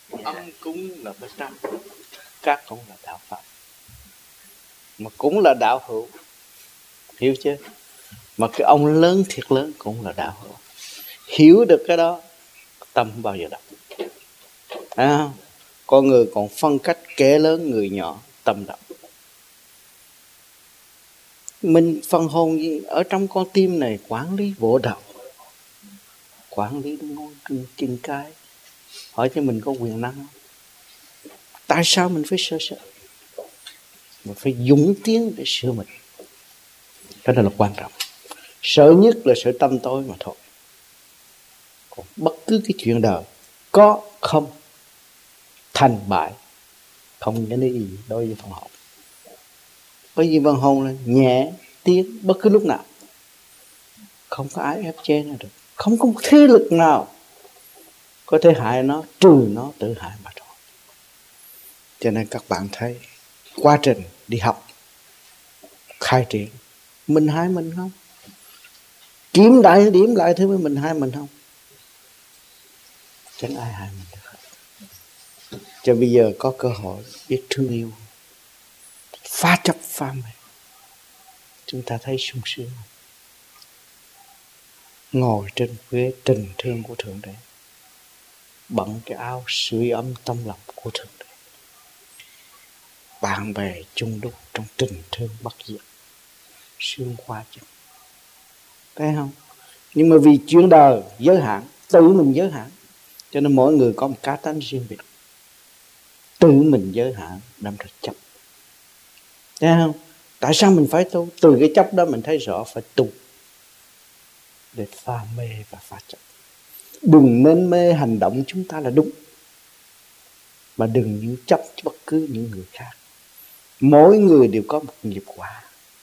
Âm cúng là phải trăm, các cũng là đạo Pháp, mà cũng là đạo hữu, hiểu chưa? Mà cái ông lớn thiệt lớn cũng là đạo hữu. Hiểu được cái đó, tâm không bao giờ đập. Con người còn phân cách kẻ lớn người nhỏ, tâm đập. Mình phần hồn gì ở trong con tim này quản lý bộ đầu, quản lý đúng ngón chân cái. Hỏi cho mình có quyền năng không? Tại sao mình phải sợ? Mình phải dũng tiến để sửa mình. Cái đó là quan trọng. Sợ nhất là sợ tâm tối mà thôi. Còn bất cứ cái chuyện đời có không, thành bại không có ý gì đối với phần hồn. Bởi vì phần hồn là nhẹ tiến bất cứ lúc nào, không có ai ép chế nó được, không có một thế lực nào có thể hại nó trừ nó tự hại mà thôi. Cho nên các bạn thấy quá trình đi học khai triển, mình hại mình không? Kiểm đại điểm lại thứ với mình hại mình không? Chẳng ai hại mình được hết. Cho bây giờ có cơ hội biết thương yêu, phá chấp phá mê, chúng ta thấy sung sướng. Ngồi trên ghế tình thương của Thượng Đế, bận cái áo sưởi ấm tâm lòng của Thượng Đế, bạn bè chung đúc trong tình thương bất diệt, sướng quá chừng. Thấy không? Nhưng mà vì chuyện đời giới hạn, tự mình giới hạn, cho nên mỗi người có một cá tánh riêng biệt. Tự mình giới hạn đâm ra chấp. Thấy không? Tại sao mình phải tu? Từ cái chấp đó mình thấy rõ phải tu để phá mê và phá chấp. Đừng nên mê hành động chúng ta là đúng, mà đừng như chấp bất cứ những người khác. Mỗi người đều có một nghiệp quả,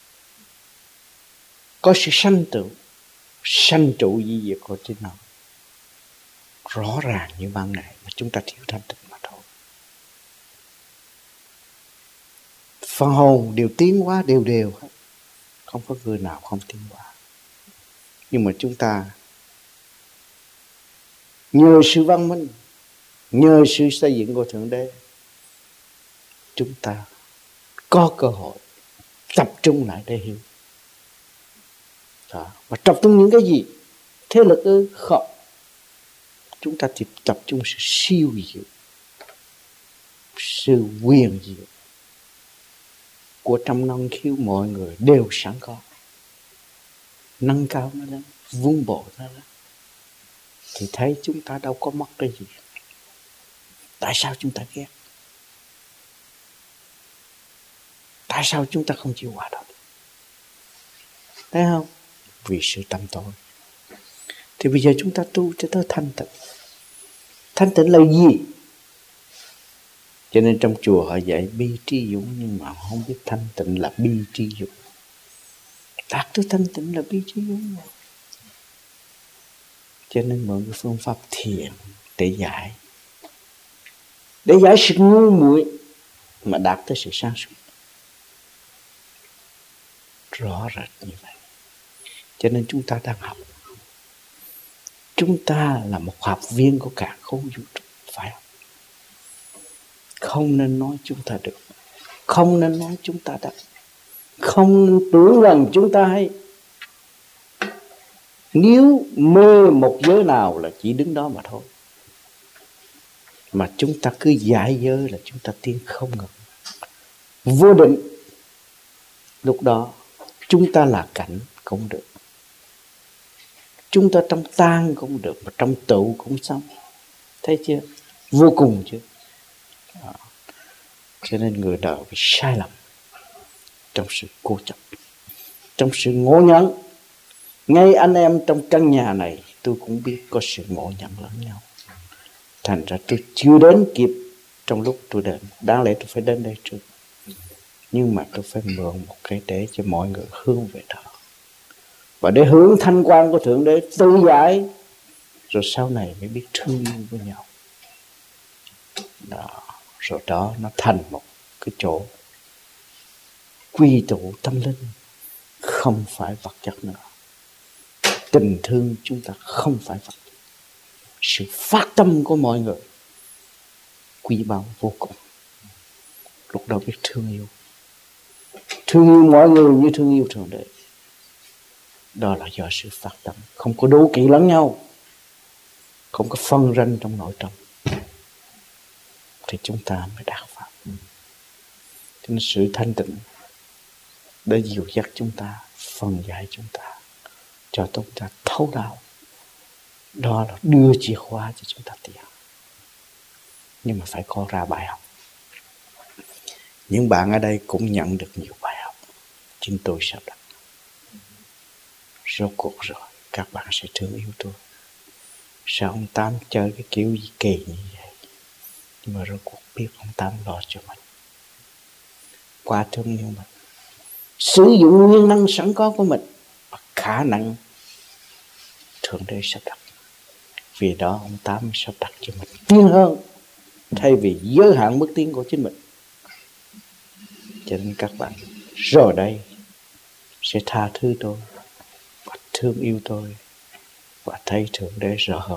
có sự sanh trụ di diệt của chính nó rõ ràng như ban ngày, mà chúng ta thiếu thanh tịnh mà thôi. Phần hồn đều tiến hóa đều hết, không có người nào không tiến hóa. Nhưng mà chúng ta nhờ sự văn minh, nhờ sự xây dựng của Thượng Đế, chúng ta có cơ hội tập trung lại để hiểu. Và tập trung những cái gì? Thế lực ư? Không. Chúng ta chỉ tập trung sự siêu diệu, sự quyền diệu của trong năng khiếu mọi người đều sẵn có. Nâng cao nó lên, vun bồi nó lên, thì thấy chúng ta đâu có mất cái gì. Tại sao chúng ta ghét? Tại sao chúng ta không chịu hòa đồng? Thấy không? Vì sự tâm tối. Thì bây giờ chúng ta tu cho tới thanh tịnh. Thanh tịnh là gì? Cho nên trong chùa họ dạy bi tri dũng, nhưng mà không biết thanh tịnh là bi tri dũng. Đạt tới thanh tịnh là bi tri dũng. Cho nên mượn cái phương pháp thiền để giải sự ngu muội mà đạt tới sự sáng suốt. Rõ rệt như vậy. Cho nên chúng ta đang học. Chúng ta là một học viên của cả khối vũ trụ, phải không? Không nên nói chúng ta được, không nên nói chúng ta đắc, không nên tưởng rằng chúng ta hay. Nếu mê một giới nào là chỉ đứng đó mà thôi. Mà chúng ta cứ giải giới là chúng ta tiến không ngừng, vô định. Lúc đó chúng ta là cảnh cũng được, chúng ta trong tan cũng được, mà trong tụ cũng xong. Thấy chưa? Vô cùng chưa? Cho nên người đời bị sai lầm trong sự cố chấp, trong sự ngộ nhận. Ngay anh em trong căn nhà này tôi cũng biết có sự ngộ nhận lẫn nhau. Thành ra tôi chưa đến kịp trong lúc tôi đến. Đáng lẽ tôi phải đến đây trước, nhưng mà tôi phải mượn một cái để cho mọi người hướng về đó, và để hướng thanh quan của Thượng Đế tự giải, rồi sau này mới biết thương yêu với nhau. Đó. Rồi đó nó thành một cái chỗ quy tụ tâm linh, không phải vật chất nữa. Tình thương chúng ta không phải vật chất. Sự phát tâm của mọi người quý báu vô cùng. Lúc đó biết thương yêu. Thương yêu mọi người như thương yêu Thượng Đế. Đó là do sự phát tâm, không có đố kỵ lẫn nhau, không có phân ranh trong nội tâm, thì chúng ta mới đạt Pháp. Cho nên sự thanh tịnh để dìu dắt chúng ta, phân giải chúng ta, cho chúng ta thấu đạo. Đó là đưa chìa khóa cho chúng ta tiến. Nhưng mà phải có ra bài học. Những bạn ở đây cũng nhận được nhiều bài học. Chính tôi sắp đặt. Rốt cuộc rồi các bạn sẽ thương yêu tôi. Sao ông Tám chơi cái kiểu gì kỳ như vậy? Nhưng mà rốt cuộc biết ông Tám lo cho mình. Qua thương yêu mình, sử dụng nguyên năng sẵn có của mình và khả năng Thượng Đế sắp đặt. Vì đó ông Tám sắp đặt cho mình tiến hơn, thay vì giới hạn mức tiến của chính mình. Cho nên các bạn rồi đây sẽ tha thứ tôi và thương yêu tôi và thấy Thượng Đế rõ hơn.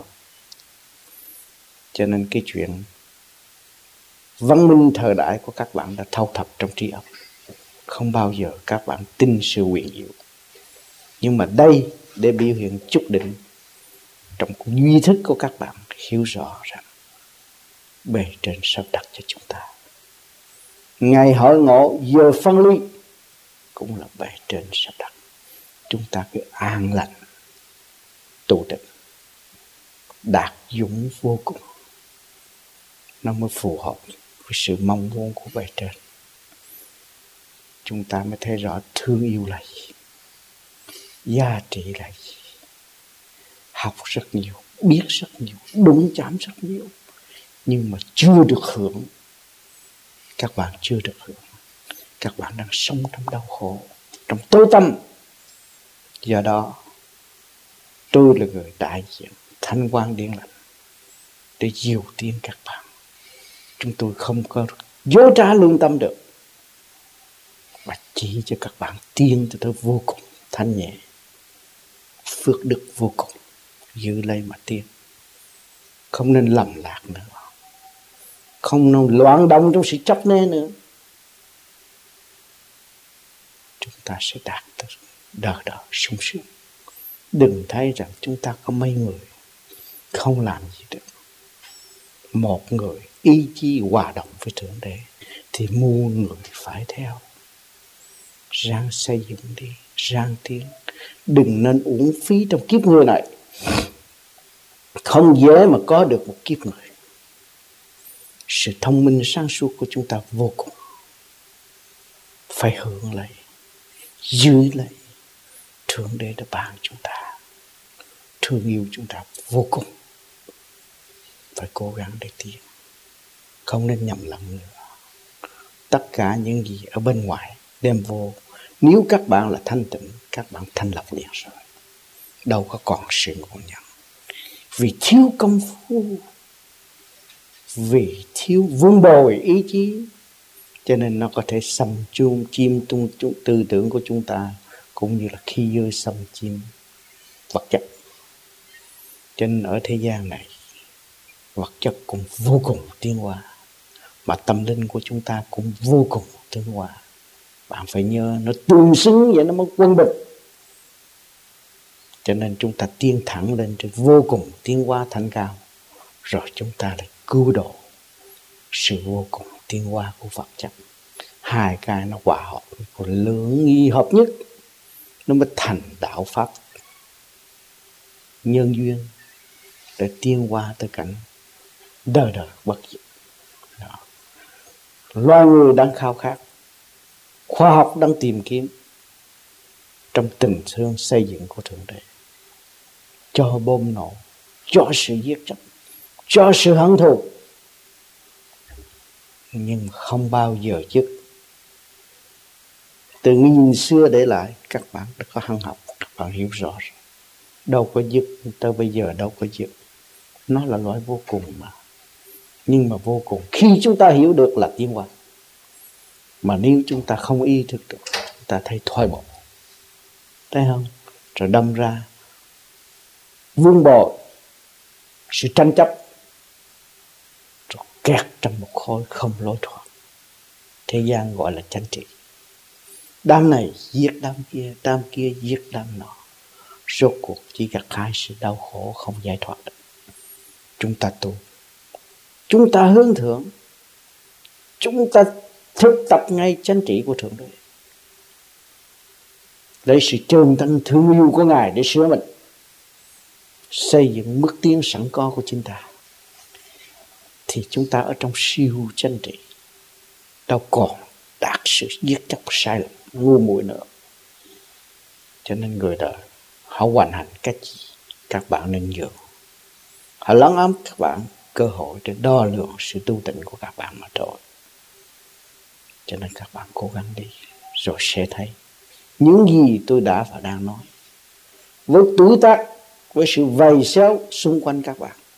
Cho nên cái chuyện văn minh thời đại của các bạn đã thâu thập trong trí óc. Không bao giờ các bạn tin sự quyền diệu. Nhưng mà đây để biểu hiện chút đỉnh trong duy thức của các bạn hiểu rõ rằng bề trên sắp đặt cho chúng ta. Ngày hội ngộ, giờ phân ly cũng là bề trên sắp đặt. Chúng ta cứ an lành, tu tịnh, đạt dũng vô cùng. Nó mới phù hợp với sự mong muốn của bề trên. Chúng ta mới thấy rõ thương yêu là gì, giá trị là gì. Học rất nhiều, biết rất nhiều, đúng chạm rất nhiều, nhưng mà chưa được hưởng. Các bạn chưa được hưởng. Các bạn đang sống trong đau khổ, trong tối tăm. Do đó tôi là người đại diện Thanh Quan Điển Lành để dìu tiến các bạn. Chúng tôi không có dối trá lương tâm được, và chỉ cho các bạn tiến cho tới vô cùng thanh nhẹ, phước đức vô cùng, giữ lấy mà tiến. Không nên lầm lạc nữa, không nên loạn động trong sự chấp nê nữa. Chúng ta sẽ đạt tới đời đời sung sướng. Đừng thấy rằng chúng ta có mấy người không làm gì được. Một người ý chí hòa đồng với Thượng Đế thì muôn người phải theo. Ráng xây dựng đi, ráng tiến. Đừng nên uổng phí trong kiếp người này. Không dễ mà có được một kiếp người. Sự thông minh sáng suốt của chúng ta vô cùng. Phải hưởng lấy, giữ lấy. Thượng Đế đã ban chúng ta, thương yêu chúng ta vô cùng. Phải cố gắng để tiến, không nên nhầm lẫn nữa. Tất cả những gì ở bên ngoài đem vô, nếu các bạn là thanh tịnh, các bạn thanh lọc liền rồi. Đâu có còn sự ngộ nhận. Vì thiếu công phu, vì thiếu vun bồi ý chí, cho nên nó có thể xâm chiêm tư tưởng của chúng ta, cũng như là khi dơi xâm chiêm vật chất. Cho nên ở thế gian này, vật chất cũng vô cùng tiến hóa, mà tâm linh của chúng ta cũng vô cùng tiến hóa. Bạn phải nhớ, nó tương xứng vậy nó mới quân bình. Cho nên chúng ta tiến thẳng lên trên vô cùng tiến hóa thanh cao, rồi chúng ta lại cứu độ sự vô cùng tiến hóa của vật chất. Hai cái nó hòa hợp, còn lưỡng nghi hợp nhất, nó mới thành đạo pháp nhân duyên để tiến hóa tới cảnh đời đời bất diệt. Loài người đang khao khát, khoa học đang tìm kiếm trong tình thương xây dựng của Thượng Đế, cho bom nổ, cho sự giết chóc, cho sự hận thù, nhưng không bao giờ dứt. Từ nghìn xưa để lại, các bạn đã có hăng học, các bạn hiểu rõ rồi. Đâu có dứt, tới bây giờ đâu có dứt. Nó là loại vô cùng mà. Nhưng mà vô cùng, khi chúng ta hiểu được là tiến hóa. Mà nếu chúng ta không ý thức được, chúng ta thấy thoái bộ. Thấy không? Rồi đâm ra vun bồi sự tranh chấp, rồi kẹt trong một khối không lối thoát. Thế gian gọi là chánh trị. Đám này giết đám kia giết đám nọ. Rốt cuộc chỉ gặt hái sự đau khổ không giải thoát được. Chúng ta tu, chúng ta hướng thượng, chúng ta thực tập ngay chánh trị của Thượng Đế, lấy sự trơn tanh thương yêu của Ngài để sửa mình, xây dựng bước tiến sẵn có của chính ta, thì chúng ta ở trong siêu chánh trị, đâu còn đạt sự giết chóc sai lầm ngu muội nữa. Cho nên người đời họ hoành hành cách gì các bạn nên nhường. Họ lấn ấm các bạn cơ hội để đo lường sự tu tịnh của các bạn mà thôi. Cho nên các bạn cố gắng đi, rồi sẽ thấy những gì tôi đã và đang nói. Với tuổi tác, với sự vầy xéo xung quanh các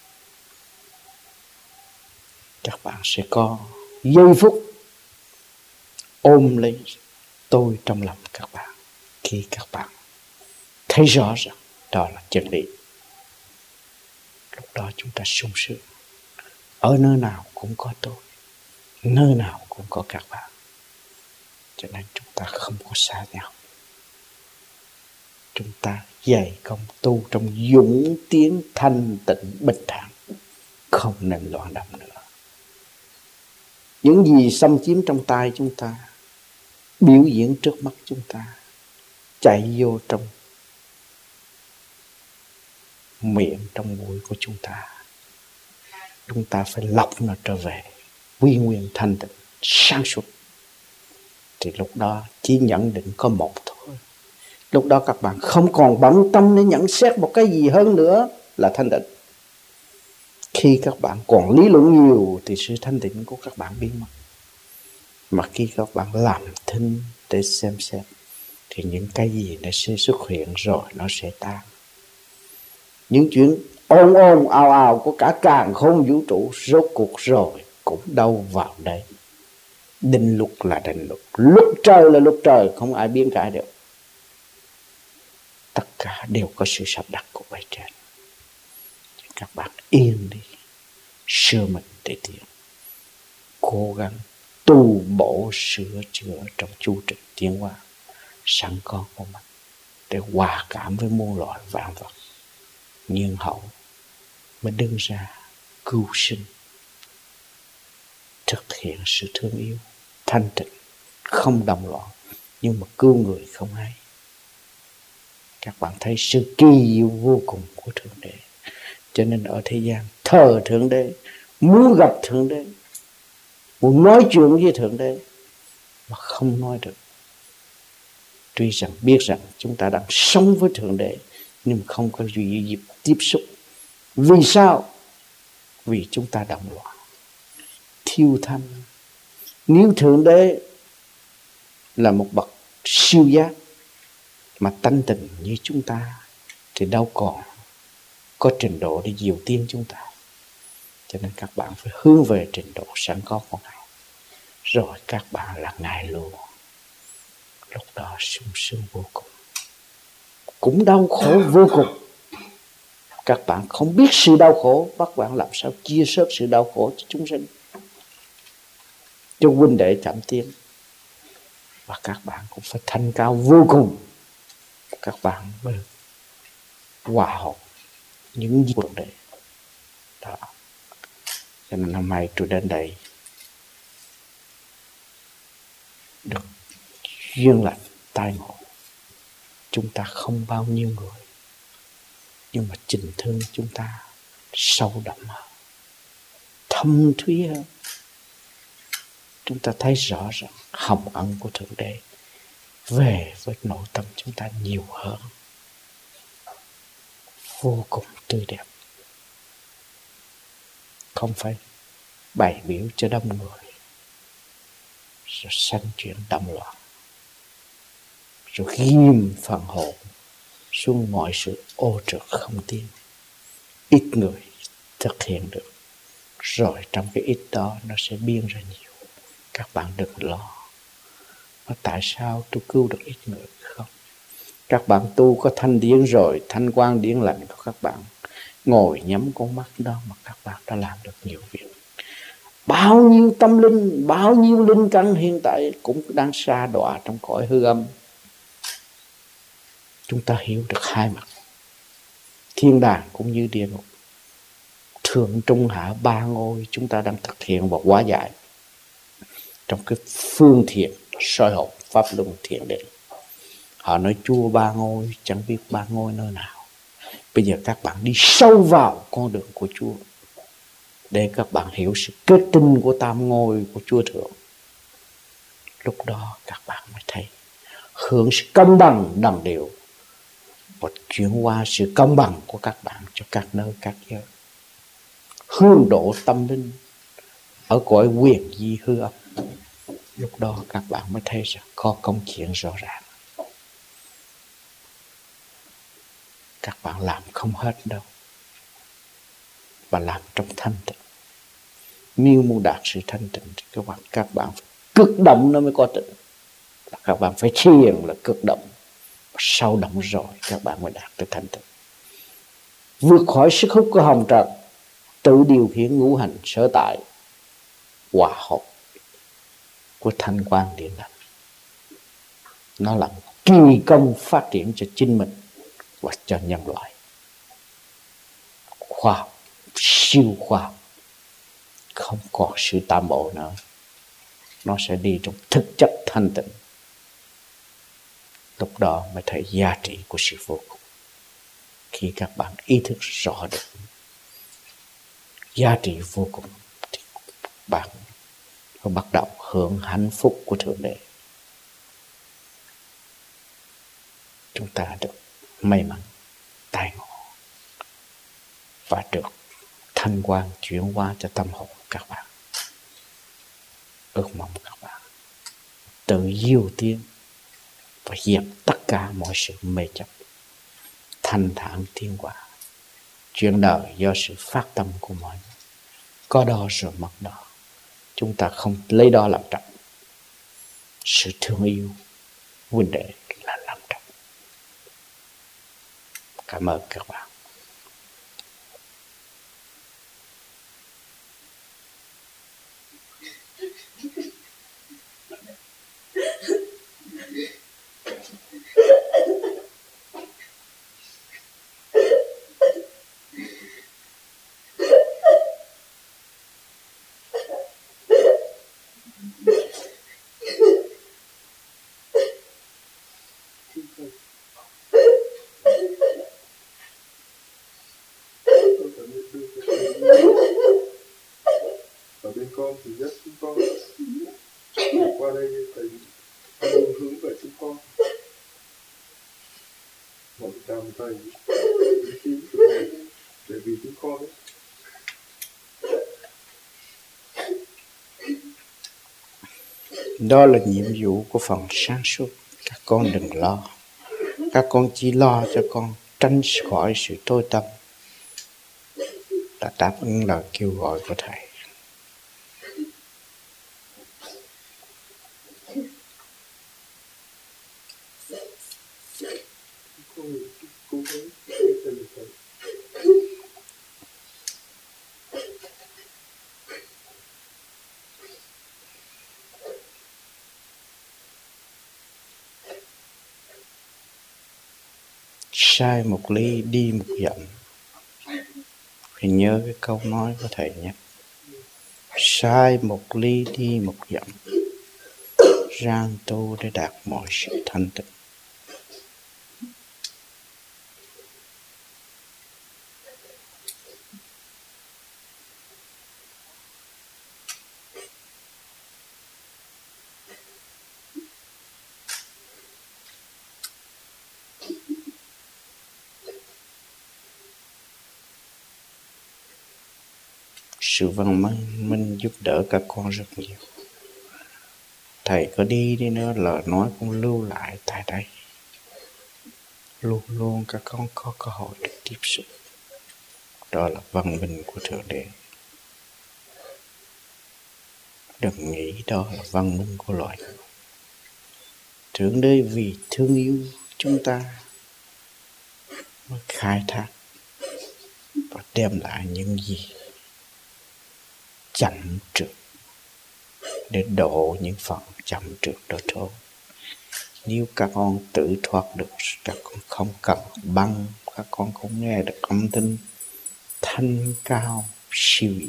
bạn sẽ có giây phút ôm lấy tôi trong lòng các bạn, khi các bạn thấy rõ rằng đó là chân lý. Lúc đó chúng ta sung sướng. Ở nơi nào cũng có tôi, nơi nào cũng có các bạn. Cho nên chúng ta không có xa nhau. Chúng ta dày công tu trong dũng tiến thanh tịnh bình thản, không nên loạn động nữa. Những gì xâm chiếm trong tay chúng ta, biểu diễn trước mắt chúng ta, chạy vô trong miệng, trong mũi của chúng ta phải lọc nó trở về quy nguyên thanh tịnh sáng suốt. Thì lúc đó chỉ nhận định có một thôi. Lúc đó các bạn không còn bận tâm để nhận xét một cái gì hơn nữa là thanh tịnh. Khi các bạn còn lý luận nhiều thì sự thanh tịnh của các bạn biến mất. Mà khi các bạn làm thinh để xem xét thì những cái gì nó sẽ xuất hiện rồi nó sẽ tan. Những chuyện ồn ồn ào ào của cả càn khôn vũ trụ rốt cuộc rồi cũng đâu vào đây. Định luật là định luật, luật trời là luật trời, không ai biến cãi được. Tất cả đều có sự sắp đặt của bề trên. Các bạn yên đi, sửa mình để tiến, cố gắng tu bổ sửa chữa trong chu trình tiến hóa sẵn có của mình, để hòa cảm với muôn loài vạn vật. Nhưng hậu mới đứng ra cứu sinh, thực hiện sự thương yêu thanh tịnh, không động loạn, nhưng mà cứu người không hay. Các bạn thấy sự kỳ diệu vô cùng của Thượng Đế. Cho nên ở thế gian thờ Thượng Đế, muốn gặp Thượng Đế, muốn nói chuyện với Thượng Đế mà không nói được. Tuy rằng biết rằng chúng ta đang sống với Thượng Đế, nhưng không có dịp tiếp xúc. Vì sao? Vì chúng ta động loạn, thiêu thanh. Nếu Thượng Đế là một bậc siêu giác mà tánh tình như chúng ta thì đâu còn có trình độ để diệu tiên chúng ta. Cho nên các bạn phải hướng về trình độ sẵn có của Ngài, rồi các bạn là Ngài luôn. Lúc đó sung sướng vô cùng, cũng đau khổ vô cùng. Các bạn không biết sự đau khổ, các bạn làm sao chia sớt sự đau khổ cho chúng sinh, cho huynh đệ chậm tiến. Và các bạn cũng phải thanh cao vô cùng, các bạn mới hòa hợp những gì vấn đề đó. Cho nên hôm nay tôi đến đây được duyên lành tai ngộ. Chúng ta không bao nhiêu người, nhưng mà tình thương chúng ta sâu đậm hơn, thâm thúy hơn. Chúng ta thấy rõ rằng hồng ân của Thượng Đế về với nội tâm chúng ta nhiều hơn, vô cùng tươi đẹp. Không phải bày biểu cho đông người, rồi sanh chuyện động loạn, rồi ghim phần hồn xuống mọi sự ô trượt không tiến. Ít người thực hiện được, rồi trong cái ít đó nó sẽ biến ra nhiều. Các bạn đừng lo. Mà tại sao tôi cứu được ít người không? Các bạn tu có thanh điển rồi, thanh quan điển lành của các bạn ngồi nhắm con mắt đó mà các bạn đã làm được nhiều việc. bao nhiêu tâm linh, bao nhiêu linh căn hiện tại cũng đang sa đọa trong cõi hư âm. Chúng ta hiểu được hai mặt, thiên đàng cũng như địa ngục, thượng trung hạ ba ngôi chúng ta đang thực hiện và hóa giải trong cái phương thiện soi hồn pháp luân thiện định. Họ nói chùa ba ngôi, chẳng biết ba ngôi nơi nào. Bây giờ các bạn đi sâu vào con đường của Chúa để các bạn hiểu sự kết tinh của tam ngôi của Chúa Thượng. Lúc đó các bạn mới thấy hưởng sự công bằng đồng đều và chuyển qua sự công bằng của các bạn cho các nơi các giới, hương độ tâm linh ở cõi quyền di hư âm. Lúc đó các bạn mới thấy rằng có công chuyện rõ ràng. Các bạn làm không hết đâu, và làm trong thanh tịnh. Nếu muốn đạt sự thanh tịnh thì các bạn phải cực động nó mới có tịnh. Các bạn phải thiền là cực động, và sau động rồi các bạn mới đạt tới thanh tịnh. Vượt khỏi sức hút của hồng trần, tự điều khiển ngũ hành sở tại, hòa hợp của thanh quan điện đảnh. Nó là một kỳ công phát triển cho chính mình và cho nhân loại. Khoa học, siêu khoa học, không còn sự tạm bộ nữa. Nó sẽ đi trong thực chất thanh tịnh. Lúc đó mới thấy giá trị của sự vô cùng. Khi các bạn ý thức rõ được giá trị vô cùng thì bạn có bắt đầu hưởng hạnh phúc của Thượng Đế. Chúng ta được may mắn, tài ngộ và được thanh quan chuyển hóa cho tâm hồn các bạn. Ước mong các bạn tự diêu tiến và dẹp tất cả mọi sự mê chấp, thanh thản tiến hóa. Chuyện đời do sự phát tâm của mọi người, có đó rồi mất đó. Chúng ta không lấy đó làm trọng. Sự thương yêu huynh đệ là làm trọng. Cảm ơn các bạn. Ở bên con thì rất chúng con qua đây thầy luôn hướng về chúng con, mọi đàm thầy ý kiến của thầy để vì chúng con ấy. Đó là nhiệm vụ của phần sáng suốt. Các con đừng lo. Các con chỉ lo cho con tránh khỏi sự tối tâm. Đã đáp ứng lời kêu gọi của thầy. Sai một ly đi một dặm. Phải nhớ cái câu nói của thầy nhé. Sai một ly đi một dặm, rang tu để đạt mọi sự thanh tịnh. Sự văn minh giúp đỡ các con rất nhiều. Thầy có đi đi nữa, lời nói cũng lưu lại tại đây. Luôn luôn các con có cơ hội được tiếp xúc. Đó là văn minh của Thượng Đế. Đừng nghĩ đó là văn minh của loài người. Thượng Đế vì thương yêu chúng ta mới khai thác và đem lại những gì chậm trượt để độ những phần chậm trượt đó thôi. Nếu các con tự thoát được, các con không cần băng, các con cũng nghe được âm thanh thanh cao siêu việt.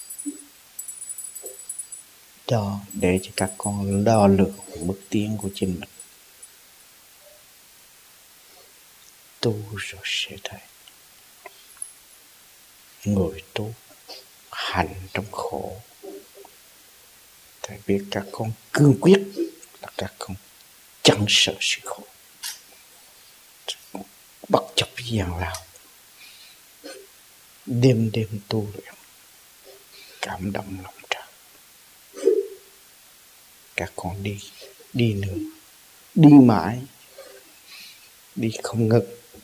Đó để cho các con đo lường bước tiến của chính mình. Tu rồi sẽ thấy. Người tu hành trong khổ, thầy biết các con cương quyết là các con chẳng sợ sự khổ, bất chấp gian lao, đêm đêm tu luyện, cảm động lòng tràn. Các con đi nữa, đi mãi, đi không ngừng,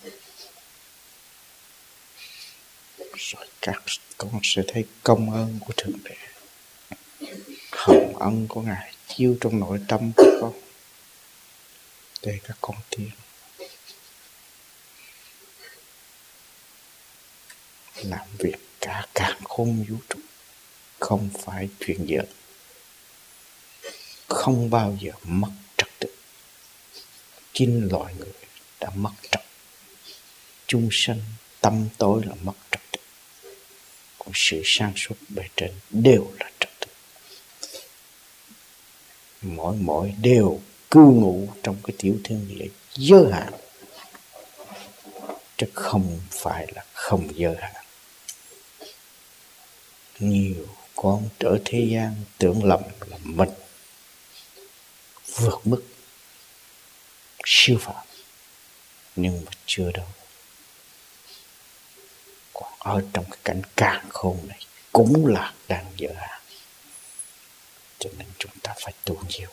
rồi các con sẽ thấy công ơn của Thượng Đế, hồng ân của Ngài chiếu trong nội tâm của con để các con tiến. Làm việc cả càn khôn vũ trụ không phải chuyện giỡn, không bao giờ mất trật tự. Chính loài người đã mất trật, chúng sanh tâm tối là mất trật tự, còn sự sáng suốt bề trên đều là trật tự. Mỗi đều cư ngụ trong cái tiểu thiên địa giới hạn, chứ không phải là không giới hạn. Nhiều con ở thế gian tưởng lầm là mình vượt mức siêu phạm, nhưng mà chưa đâu. Còn ở trong cái cảnh càn khôn này cũng là đang giới hạn. Cho nên chúng ta phải tu nhiều.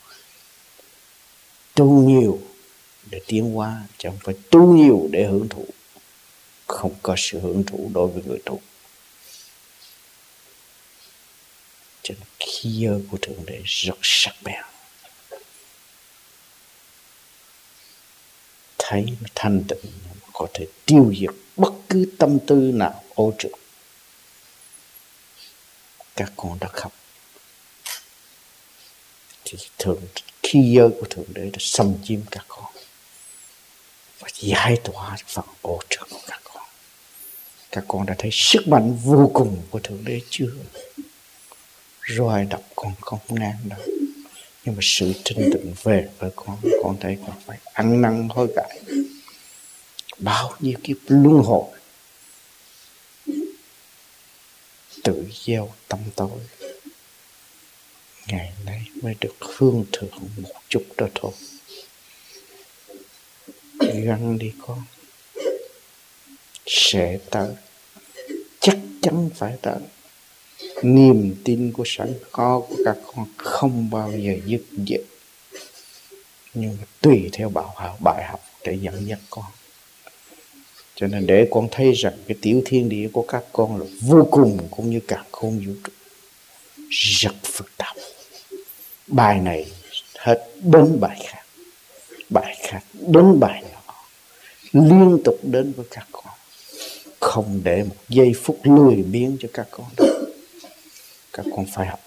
Tu nhiều để tiến hóa, chứ không phải tu nhiều để hưởng thụ. Không có sự hưởng thụ đối với người tu. Cho nên khí giới của Thượng Đế rất sắc bén. Thấy nó thanh tịnh, có thể tiêu diệt bất cứ tâm tư nào ô trượt. Các con đã khóc thì khí giới của Thượng Đế đã xâm chiếm các con và giải tỏa phần ô trượt của các con. Các con đã thấy sức mạnh vô cùng của Thượng Đế chưa? Roi đập con không ngang đâu, nhưng mà sự thanh tịnh về với con thấy con phải ăn năn hối cải. Bao nhiêu kiếp luân hồi tự gieo tâm tối, ngày nay mới được hương thưởng một chút đó thôi. Gắng đi con, sẽ tới, chắc chắn phải tới. Niềm tin của sẵn có của các con không bao giờ dứt diệt, nhưng mà tùy theo bài học để dẫn dắt con. Cho nên để con thấy rằng cái tiểu thiên địa của các con là vô cùng, cũng như càn khôn vũ trụ rất phức tạp. Bài này hết đến bài khác, bài khác đến bài nọ, liên tục đến với các con, không để một giây phút lười biếng cho các con đâu. Các con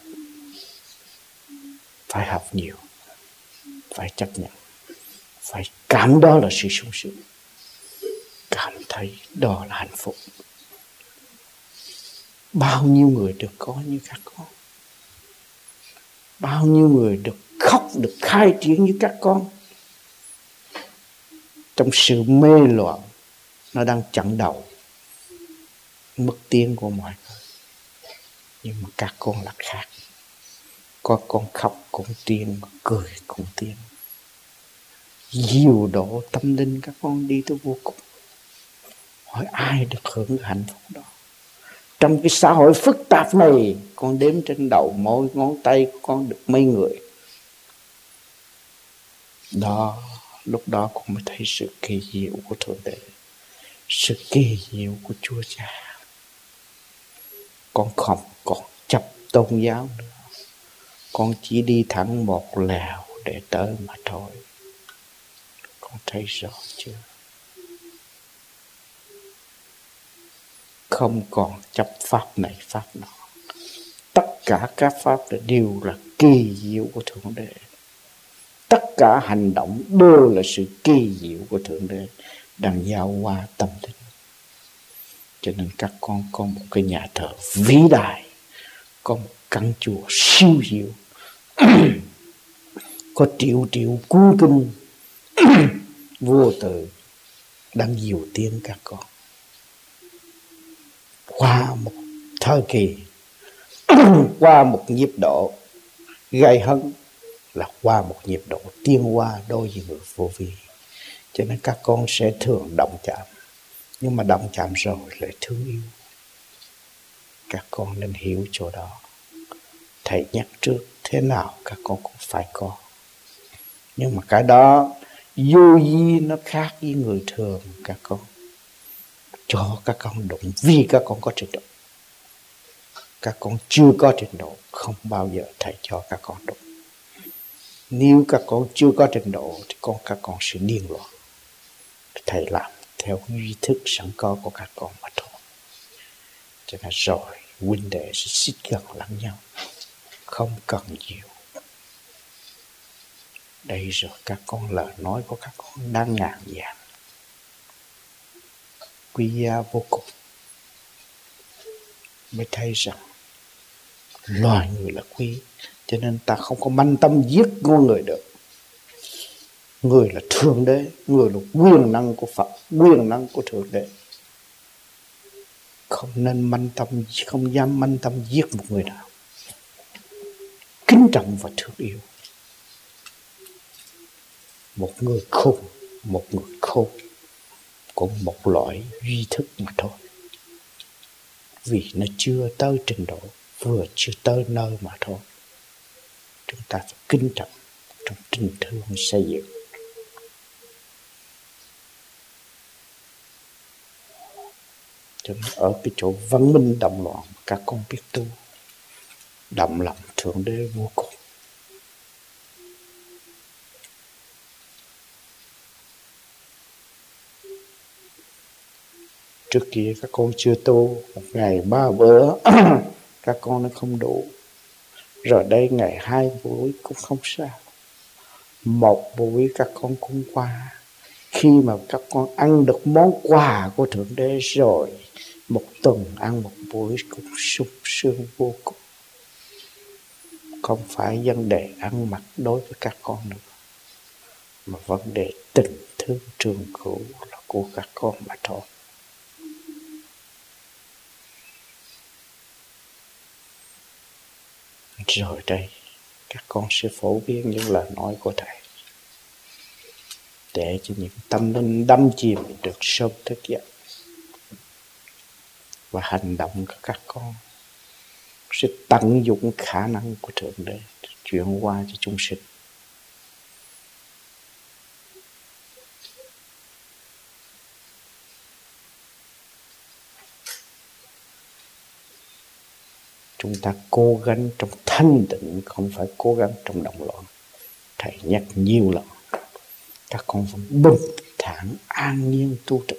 phải học nhiều, phải chấp nhận, phải cảm đó là sự sung sướng, cảm thấy đó là hạnh phúc. Bao nhiêu người được có như các con, bao nhiêu người được khóc, được khai triển như các con. Trong sự mê loạn, nó đang chặn đầu bước tiến của mọi người. Nhưng mà các con là khác. Có con khóc cũng tiên, cười cũng tiên. Dìu độ tâm linh các con đi tới vô cùng. Hỏi ai được hưởng cái hạnh phúc đó? Trong cái xã hội phức tạp này, con đếm trên đầu mỗi ngón tay của con được mấy người. Đó, lúc đó con mới thấy sự kỳ diệu của Thượng Đế, sự kỳ diệu của Chúa Cha. Con không còn chấp tôn giáo nữa, con chỉ đi thẳng một lèo để tới mà thôi. Con thấy rõ chưa? Không còn chấp pháp này pháp nọ, cả các pháp đều là kỳ diệu của Thượng Đế. Tất cả hành động đều là sự kỳ diệu của Thượng Đế đang giao qua tâm thức. Cho nên các con có một cái nhà thờ vĩ đại, có một căn chùa siêu diệu, có triệu triệu cung kinh vô tự đang dìu tiếng các con qua một thời kỳ, qua một nhịp độ gây hấn, là qua một nhịp độ tiến hóa đối với người vô vi. Cho nên các con sẽ thường động chạm, nhưng mà động chạm rồi lại thương yêu. Các con nên hiểu chỗ đó. Thầy nhắc trước thế nào các con cũng phải có. Nhưng mà cái đó vô vi nó khác với người thường. Các con cho các con đụng vì các con có trình độ. Các con chưa có trình độ, không bao giờ thầy cho các con đụng. Nếu các con chưa có trình độ thì các con sẽ điên loạn. Thầy làm theo duy thức sẵn có của các con mà thôi. Cho nên rồi huynh đệ sẽ xích gần lẫn nhau, không cần nhiều. Đây rồi các con, lời nói của các con đang ngàn vàng, quý giá vô cùng. Mới thấy rằng loài người là quý. Cho nên ta không có manh tâm giết con người được. Người là Thượng Đế, người là quyền năng của Phật, quyền năng của Thượng Đế. Không nên manh tâm, không dám manh tâm giết một người nào. Kính trọng và thương yêu. Một người khôn, một người khôn cũng một loại duy thức mà thôi. Vì nó chưa tới trình độ, vừa chưa tới nơi mà thôi. Chúng ta phải kính trọng trong tình thương xây dựng. Cho nên ở cái chỗ văn minh động loạn, các con biết tu, đậm lòng Thượng Đế vô cùng. Trước kia các con chưa tu, một ngày 3 bữa các con nó không đủ. Rồi đây ngày 2 buổi cũng không sao. 1 buổi các con cũng qua. Khi mà các con ăn được món quà của Thượng Đế rồi, 1 tuần ăn 1 buổi cũng sung sướng vô cùng. Không phải vấn đề ăn mặc đối với các con nữa, mà vấn đề tình thương trường cửu là của các con mà thôi. Rồi đây, các con sẽ phổ biến những lời nói của Thầy, để cho những tâm linh đắm chìm được sớm thức dậy. Và hành động của các con sẽ tận dụng khả năng của Thượng Đế chuyển qua cho chúng sinh. Chúng ta cố gắng trong thanh tịnh, không phải cố gắng trong động loạn. Thầy nhắc nhiều lần, các con vẫn bình thản an nhiên tu trực,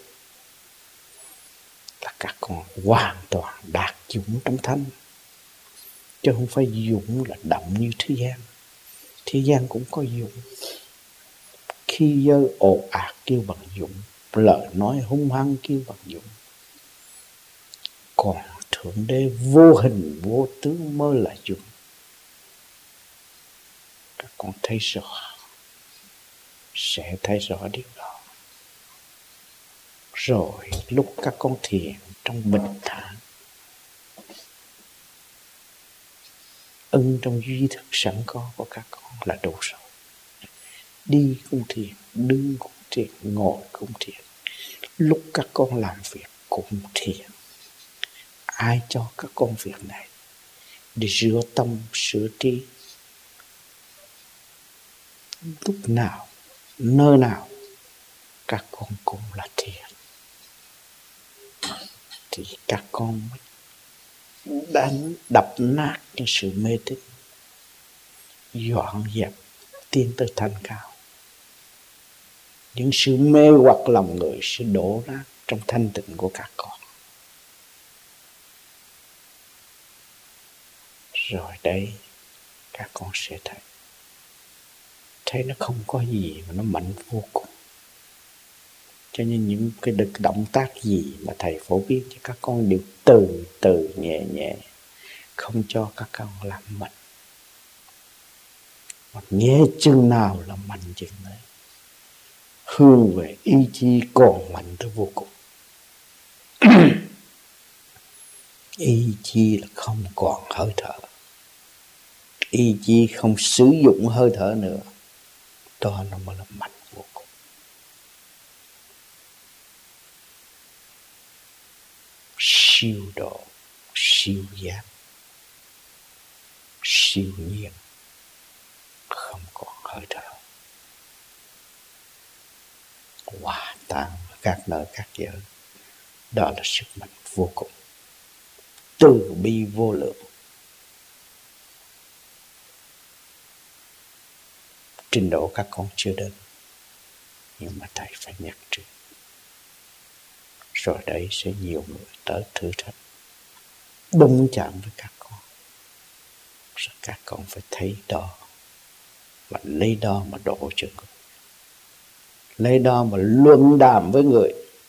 là các con hoàn toàn đạt dũng trong thanh. Chứ không phải dũng là động như thế gian. Thế gian cũng có dũng. Khi giới ồ ạt kêu bằng dũng, lời nói hung hăng kêu bằng dũng. Còn Thượng Đế vô hình vô tướng mới là dũng. Các con thấy rõ, sẽ thấy rõ điều đó. Rồi lúc các con thiền trong bình thản, trong duy thức sẵn có của các con là đủ rồi. Đi cũng thiền, đứng cũng thiền, ngồi cũng thiền. Lúc các con làm việc cũng thiền. Ai cho các con việc này? Để rửa tâm, sửa trí. Lúc nào, nơi nào, các con cũng là thiền. Thì các con mới đập nát những sự mê tín, dọn dẹp tiến tới thanh cao. Những sự mê hoặc lòng người sẽ đổ nát trong thanh tịnh của các con. Rồi đây các con sẽ thấy nó không có gì mà nó mạnh vô cùng. Cho nên những cái động tác gì mà thầy phổ biến cho các con đều từ từ nhẹ nhẹ, không cho các con làm mạnh. Mà nhẹ chừng nào là mạnh chừng đấy. Hướng về ý chí còn mạnh tới vô cùng. Ý chí là không còn hơi thở. Ý chí không sử dụng hơi thở nữa. Đó nó mới là mạnh vô cùng. Siêu độ, siêu giác, siêu nhiên, không còn hơi thở. Hòa tan các nơi các giới. Đó là sức mạnh vô cùng. Từ bi vô lượng. Trình độ các con chưa đến, nhưng mà thầy phải nhắc trước. Rồi đây sẽ nhiều người tới thử thách, đụng chạm với các con. Rồi các con phải thấy đó, và lấy đó mà độ cho người, lấy đó mà luận đàm với người,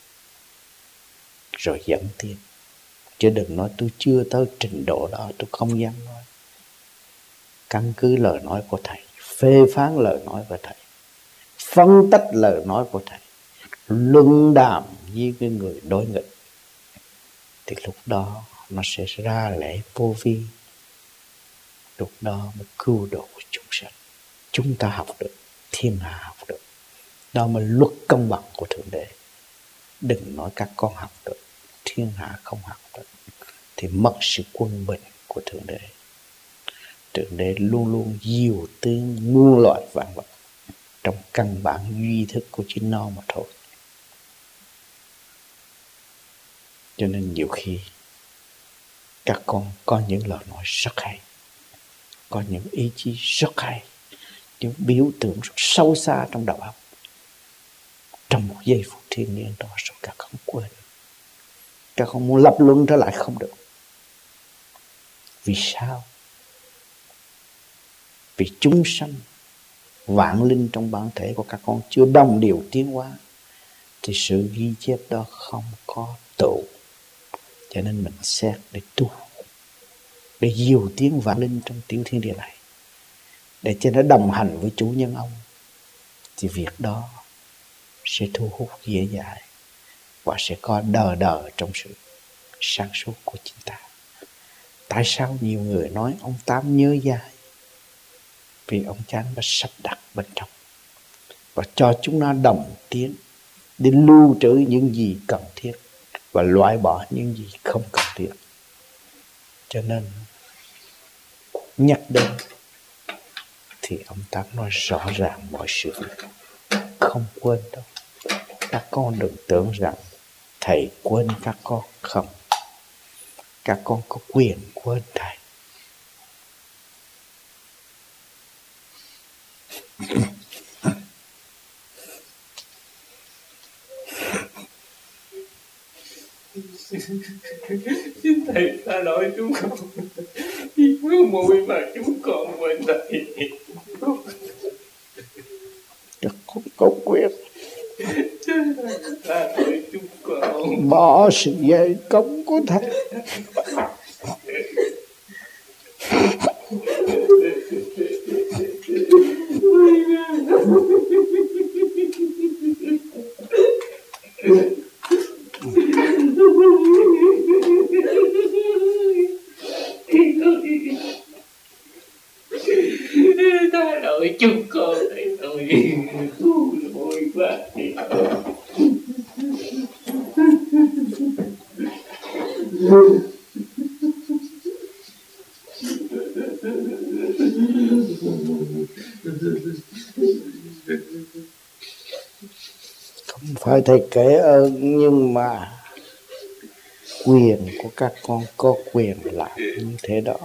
rồi dẫn tiến. Chứ đừng nói tôi chưa tới trình độ đó, tôi không dám nói. Căn cứ lời nói của thầy, phê phán lời nói của thầy, phân tích lời nói của thầy, luận đàm với cái người đối nghịch, thì lúc đó nó sẽ ra lẽ vô vi. Lúc đó mới cứu độ chúng sanh. Chúng ta học được, thiên hạ học được. Đó mới luật công bằng của Thượng Đế. Đừng nói các con học được, thiên hạ không học được, thì mất sự quân bình của Thượng Đế. Thượng Đế luôn luôn diều tương muôn loại vạn vật trong căn bản duy thức của chính nó mà thôi. Cho nên nhiều khi các con có những lời nói rất hay, có những ý chí rất hay, những biểu tượng rất sâu xa trong đầu óc. Trong một giây phút thiêng liêng đó rồi các con quên. Các con muốn lập luận trở lại không được. Vì sao? Vì chúng sanh vạn linh trong bản thể của các con chưa đồng điều tiến hóa, thì sự ghi chép đó không có tụ. Cho nên mình xét để tu, để diều tiến vạn linh trong tiểu thiên địa này, để cho nó đồng hành với chủ nhân ông, thì việc đó sẽ thu hút dễ dãi và sẽ có đời đời trong sự sáng suốt của chúng ta. Tại sao nhiều người nói ông Tám nhớ dai? Vì ông Chánh đã sắp đặt bên trong và cho chúng nó đồng tiến để lưu trữ những gì cần thiết và loại bỏ những gì không cần thiết. Cho nên nhắc đến thì ông Tám nói rõ ràng mọi sự việc, không quên đâu. Các con đừng tưởng rằng thầy quên các con, không. Các con có quyền quên thầy. Xin thầy tha lỗi chúng con, vì ngu muội mà chúng con quên thầy. Các con có quyền Tha lỗi chúng con. bỏ sự dày công của thầy. Tha lỗi chúng con, thầy ơi, ngu muội quá. Không phải thầy kể ơn, nhưng mà quyền của các con có quyền làm như thế đó.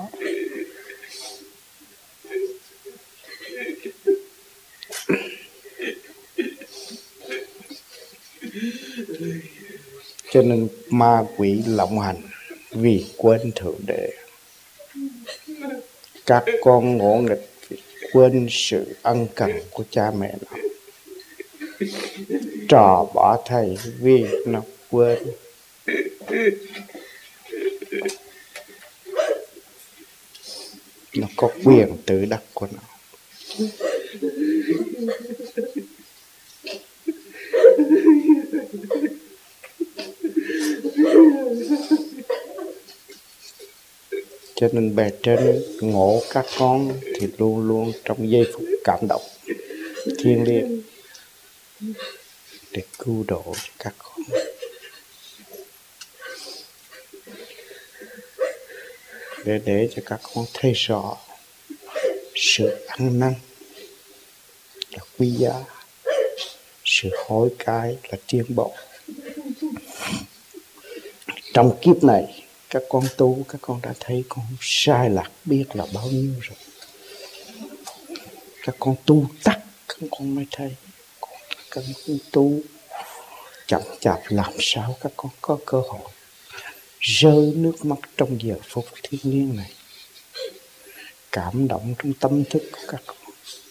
Cho nên ma quỷ lộng hành vì quên Thượng Đế. các con ngỗ nghịch, quên sự ân cần của cha mẹ nó, trò bỏ thầy vì nó quên. Nó có quyền tự đắc của nó. Cho nên bề trên ngộ các con thì luôn luôn trong giây phút cảm động thiêng liêng để cứu độ các con. Để cho các con thấy rõ sự ăn năn là quý giá, sự hối cải là tiến bộ. Trong kiếp này các con tu, các con đã thấy con sai lạc biết là bao nhiêu rồi. Các con tu tắc các con mới thấy. Các con tu chậm chạp làm sao các con có cơ hội rơi nước mắt trong giờ phút thiêng liêng này, cảm động trong tâm thức của các con.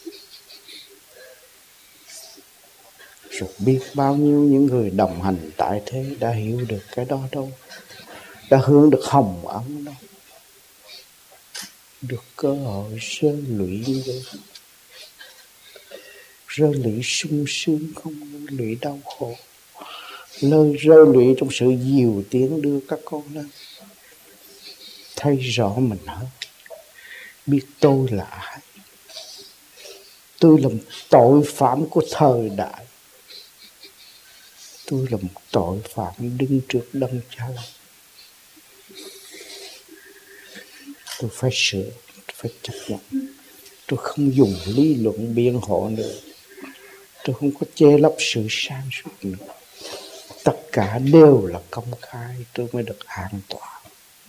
Rồi biết bao nhiêu những người đồng hành tại thế đã hiểu được cái đó đâu, đã hướng được hồng ấm đâu, được cơ hội rơi lụy như vậy. Rơi lụy sung sướng, không rơi lụy đau khổ. Rơi lụy trong sự dìu tiếng đưa các con lên thấy rõ mình hơn, biết tôi là ai. Tôi là một tội phạm của thời đại. Tôi là một tội phạm đứng trước đấng Cha Lành. Tôi phải sửa, phải chấp nhận. Tôi không dùng lý luận biện hộ nữa. Tôi không có che lấp sự sáng suốt nữa. Tất cả đều là công khai, tôi mới được an toàn.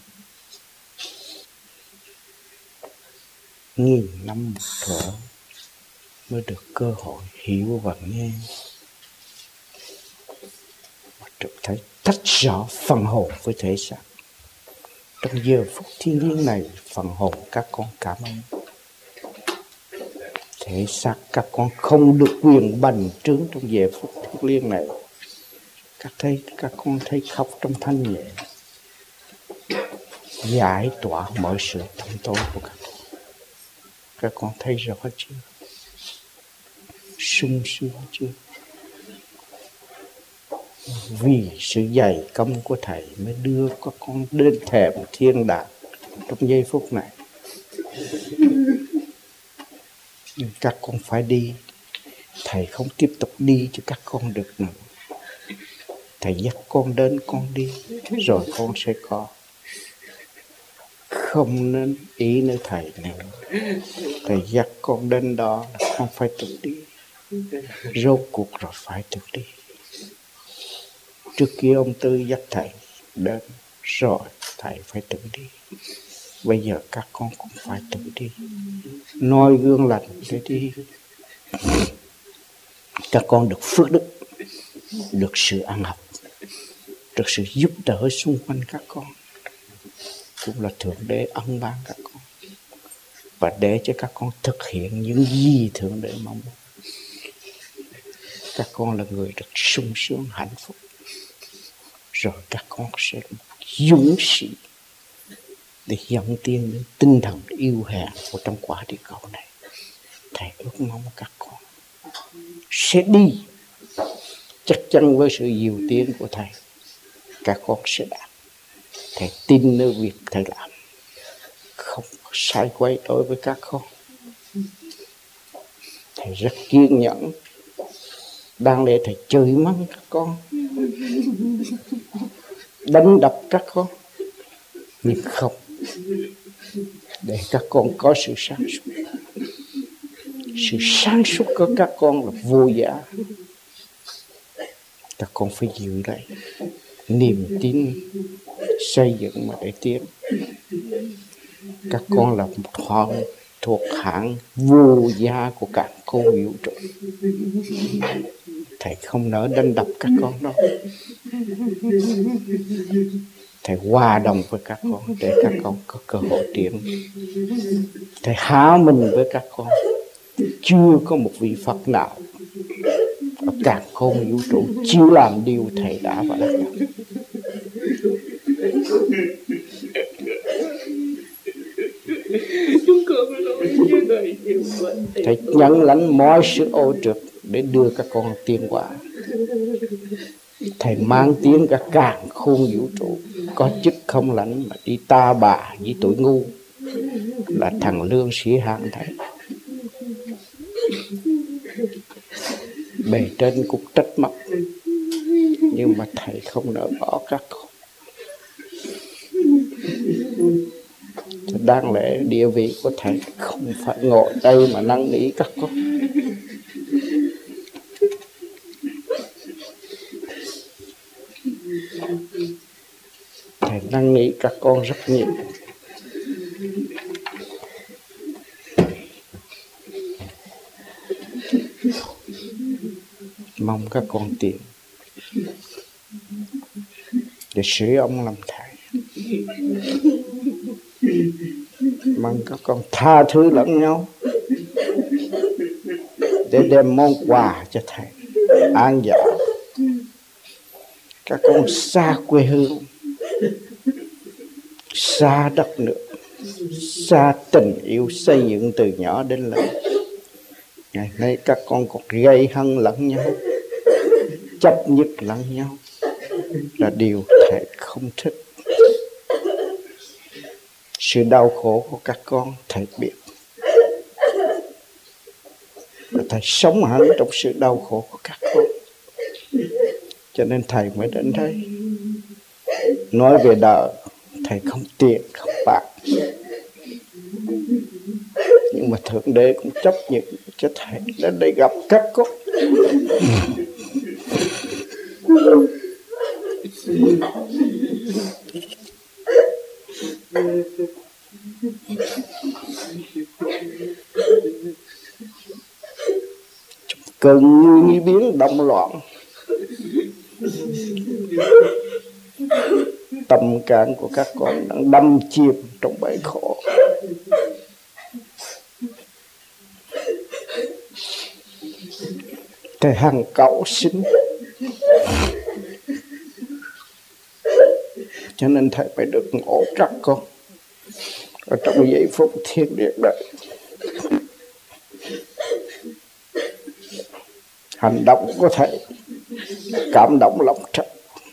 Nghìn năm một thở mới được cơ hội hiểu và nghe. Và được thấy tách rõ phần hồn với thể xác. Trong giờ phút thiêng liêng này, phần hồn các con cảm ơn. Thể xác các con không được quyền bành trướng trong giờ phút thiêng liêng này. Các con thấy khóc trong thanh nhẹ, giải tỏa mọi sự tâm tối của các con. Các con thấy rõ chưa? Sung sướng chưa? Vì sự dày công của Thầy mới đưa các con đến thềm thiên đàng trong giây phút này. Nhưng các con phải đi. Thầy không tiếp tục đi cho các con được nữa. Thầy dắt con đến, con đi, rồi con sẽ có. Không nên ý nữa Thầy nữa. Thầy dắt con đến đó là con phải tự đi. Rốt cuộc rồi phải tự đi. Trước kia ông Tư dắt Thầy đến, rồi Thầy phải tự đi. Bây giờ các con cũng phải tự đi. Noi gương lành để đi. Các con được phước đức, được sự ăn học, được sự giúp đỡ xung quanh các con. Cũng là Thượng Đế ân ban các con. Và để cho các con thực hiện những gì Thượng Đế mong muốn. Các con là người được sung sướng hạnh phúc. Rồi các con sẽ là một dũng sĩ để dẫn tiến đến tinh thần yêu hẹn của trong quả địa cầu này. Thầy ước mong các con sẽ đi. Chắc chắn với sự dìu tiến của Thầy, các con sẽ đạt. Thầy tin nơi việc Thầy làm, không sai quay đối với các con. Thầy rất kiên nhẫn. Đang lẽ Thầy chửi mắng các con, đánh đập các con, nhưng không, để các con có sự sáng suốt. Sự sáng suốt của các con là vô giá. Các con phải giữ lấy niềm tin xây dựng mà để tiến. Các con là một hòn thuộc hạng vô giá của cả cô vũ trụ. Thầy không nỡ đánh đập các con đâu. Thầy hòa đồng với các con để các con có cơ hội tiến. Thầy hạ mình với các con. Chưa có một vị Phật nào ở càn khôn vũ trụ chịu làm điều thầy đã và đang làm. Thầy nhận lãnh mọi sự ô trực để đưa các con tiến hóa. Thầy mang tiếng cả càn khôn vũ trụ, có chức không lãnh mà đi ta bà với tuổi ngu là thằng lương sĩ hạng thầy. Bề trên cũng trách móc, nhưng mà thầy không nỡ bỏ các con. Đáng lẽ địa vị của thầy không phải ngồi đây mà năn nỉ các con. Thầy năn nỉ các con rất nhiều. Mong các con tiến để sửa ông làm thầy. Mong các con tha thứ lẫn nhau để đem món quà cho thầy an dạ. Các con xa quê hương, xa đất nước, xa tình yêu xây dựng từ nhỏ đến lớn. Ngày nay các con còn gây hấn lẫn nhau, chấp nhất lẫn nhau, là điều thầy không thích. Sự đau khổ của các con thầy biết, và thầy sống hẳn trong sự đau khổ của các con. Cho nên thầy mới đến đây nói về đời. Thầy không tiền không bạc, nhưng mà Thượng Đế cũng chấp nhận cho thầy đến đây gặp các con. Cơn nguy biến động loạn, tâm can của các con đang đâm chìm trong bể khổ. Thầy hằng cầu xin, cho nên thầy phải được ngộ các con ở trong giây phút thiên liêng này. Hành động của thầy cảm động lòng trật.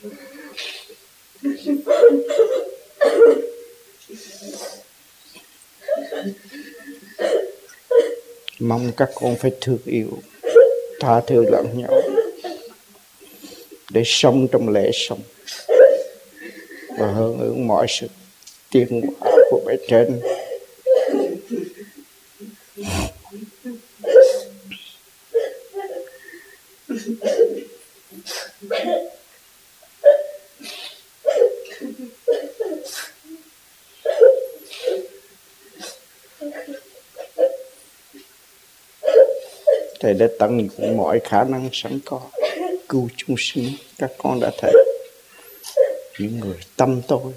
Mong các con phải thương yêu, tha thứ lẫn nhau để sống trong lễ sống và hưởng ứng mọi sự tiến hóa của bề trên. Thầy đã tận dụng mọi khả năng sẵn có cứu chúng sinh. Các con đã thấy những người tâm tôi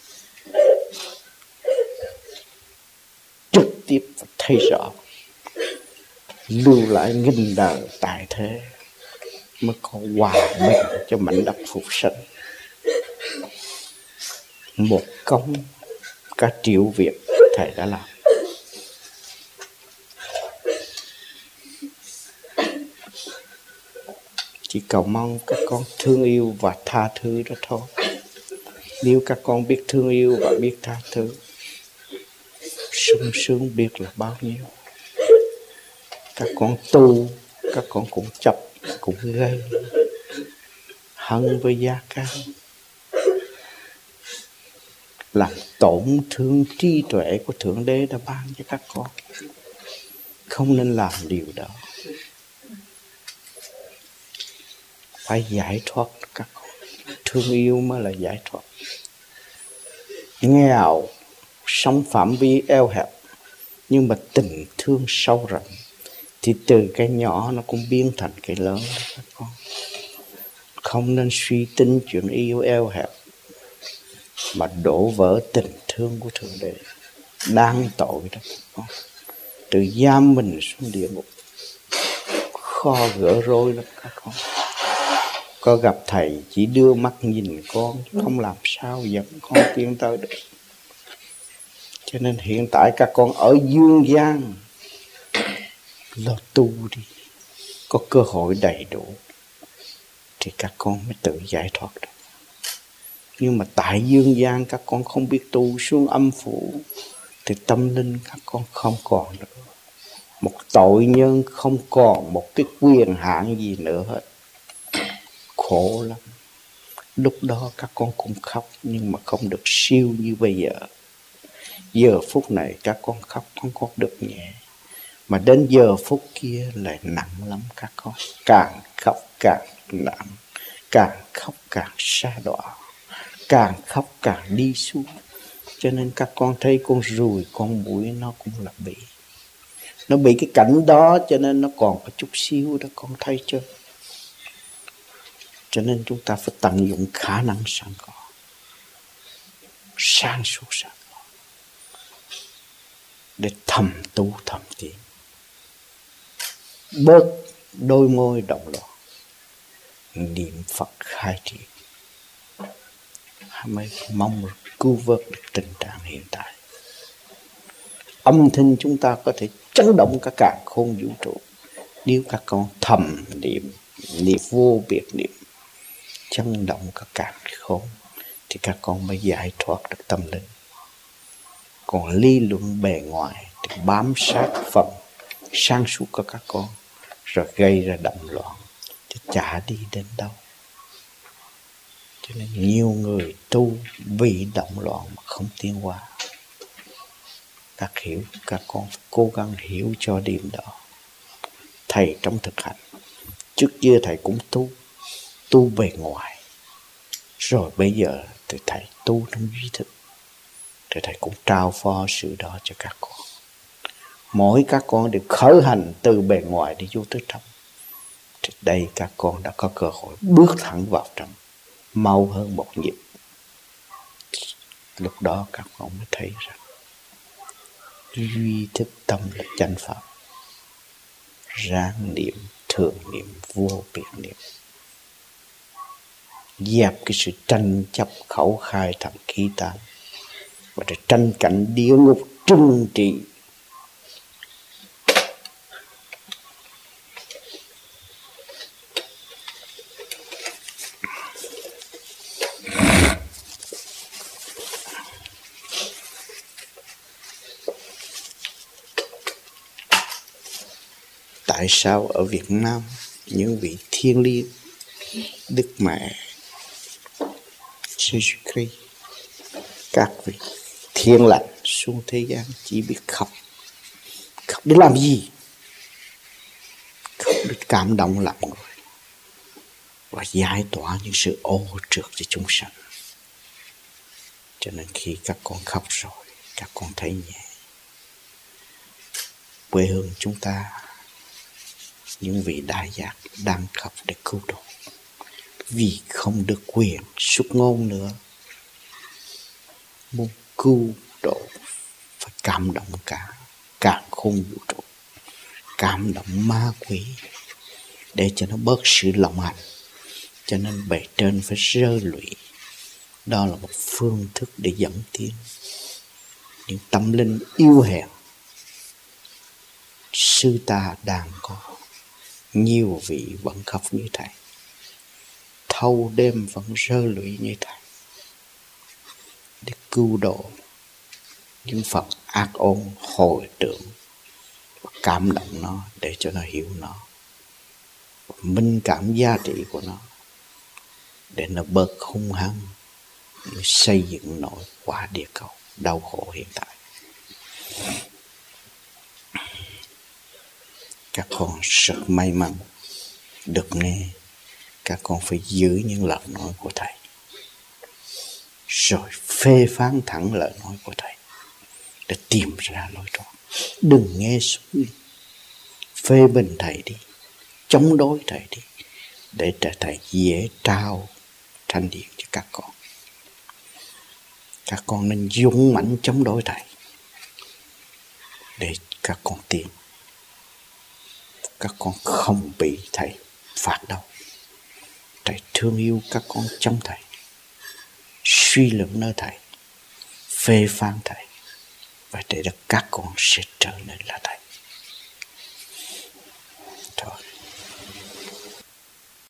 trực tiếp và thấy rõ, lưu lại nghìn đời tại thế mới có hòa mình cho mảnh đất phục sinh. Một công cả triệu việc thầy đã làm. Chỉ cầu mong các con thương yêu và tha thứ đó thôi. Nếu các con biết thương yêu và biết tha thứ, sung sướng biết là bao nhiêu. Các con tu, các con cũng chấp, cũng gây hận với gia can, làm tổn thương trí tuệ của Thượng Đế đã ban cho các con. Không nên làm điều đó. Phải giải thoát các con. Thương yêu mới là giải thoát. Nghèo, sống phạm vi eo hẹp, nhưng mà tình thương sâu rộng, thì từ cái nhỏ nó cũng biến thành cái lớn đó các con. Không nên suy tính chuyện yêu eo hẹp. mà đổ vỡ tình thương của Thượng Đế. Đáng tội đó các con. Tự giam mình xuống địa ngục, khó gỡ rối lắm các con. Có gặp thầy chỉ đưa mắt nhìn con, không làm sao dẫn con tiến tới được. Cho nên hiện tại các con ở dương gian, lo tu đi, có cơ hội đầy đủ thì các con mới tự giải thoát được. Nhưng mà tại dương gian các con không biết tu, xuống âm phủ thì tâm linh các con không còn nữa. Một tội nhân không còn một cái quyền hạn gì nữa hết. Khổ lắm. Lúc đó các con cũng khóc, nhưng mà không được siêu như bây giờ. Giờ phút này các con khóc không có được nhẹ, mà đến giờ phút kia lại nặng lắm các con. Càng khóc càng nặng, càng khóc càng sa đọa, càng khóc càng đi xuống. Cho nên các con thấy con ruồi, con muỗi nó cũng là bị. Nó bị cái cảnh đó cho nên nó còn có chút xíu đó, con thấy chưa? Cho nên chúng ta phải tận dụng khả năng sẵn có, sáng suốt sẵn có, để thầm tu thầm tiến. Bớt đôi môi động loạn, niệm Phật khai triển, mới mong cứu vớt được tình trạng hiện tại. Âm thanh chúng ta có thể chấn động cả càn khôn vũ trụ. Nếu các con thầm niệm, niệm vô biệt niệm, chấn động cả càn khôn, thì các con mới giải thoát được tâm linh. Còn lý luận bề ngoài thì bám sát phần sáng suốt của các con, rồi gây ra động loạn thì chả đi đến đâu. Cho nên nhiều người tu bị động loạn mà không tiến hóa. Các con cố gắng hiểu cho điểm đó. Thầy trong thực hành, trước kia thầy cũng tu bề ngoài, rồi bây giờ thì thầy tu trong duy thức, thì thầy cũng trao phó sự đó cho các con. Mỗi các con đều khởi hành từ bề ngoài đi vô tới trong, thì đây các con đã có cơ hội bước thẳng vào trong, mau hơn một nhịp. Lúc đó các con mới thấy rằng duy thức tâm là chánh pháp, ráng niệm, thường niệm, vô biệt niệm, dẹp cái sự tranh chấp khẩu khai thầm khí tán, và để tranh cảnh địa ngục trừng trị. Tại sao ở Việt Nam những vị thiên liêng, Đức Mẹ, Jesus Christ, các vị thiên lành xuống thế gian chỉ biết khóc? Khóc để làm gì? Khóc để cảm động lòng người và giải tỏa những sự ô trượt cho chúng sanh. Cho nên khi các con khóc rồi, các con thấy nhẹ. Quê hương chúng ta, những vị đại giác đang khóc để cứu độ, vì không được quyền xuất ngôn nữa. Muốn cứu độ phải cảm động cả càn khôn vũ trụ, cảm động ma quỷ, để cho nó bớt sự lộng hành. Cho nên bề trên phải rơi lụy. Đó là một phương thức để dẫn tiến những tâm linh yêu hèn. Sư ta đang có nhiều vị vẫn khóc như thầy, thâu đêm vẫn rơi lụy như thầy, để cứu độ những Phật ác ôn hồi tưởng và cảm động nó, để cho nó hiểu nó, minh cảm giá trị của nó, để nó bớt hung hăng, xây dựng nổi quả địa cầu đau khổ hiện tại. Các con rất may mắn được nghe. Các con phải giữ những lời nói của thầy, rồi phê phán thẳng lời nói của thầy, để tìm ra lối thoát. Đừng nghe suy, phê bình thầy đi, chống đối thầy đi, để thầy dễ trao thanh điện cho các con. Các con nên dũng mãnh chống đối thầy để các con tiến. Các con không bị thầy phạt đâu. Thầy thương yêu các con chống thầy, suy luận nơi thầy, phê phán thầy, và để các con sẽ trở nên là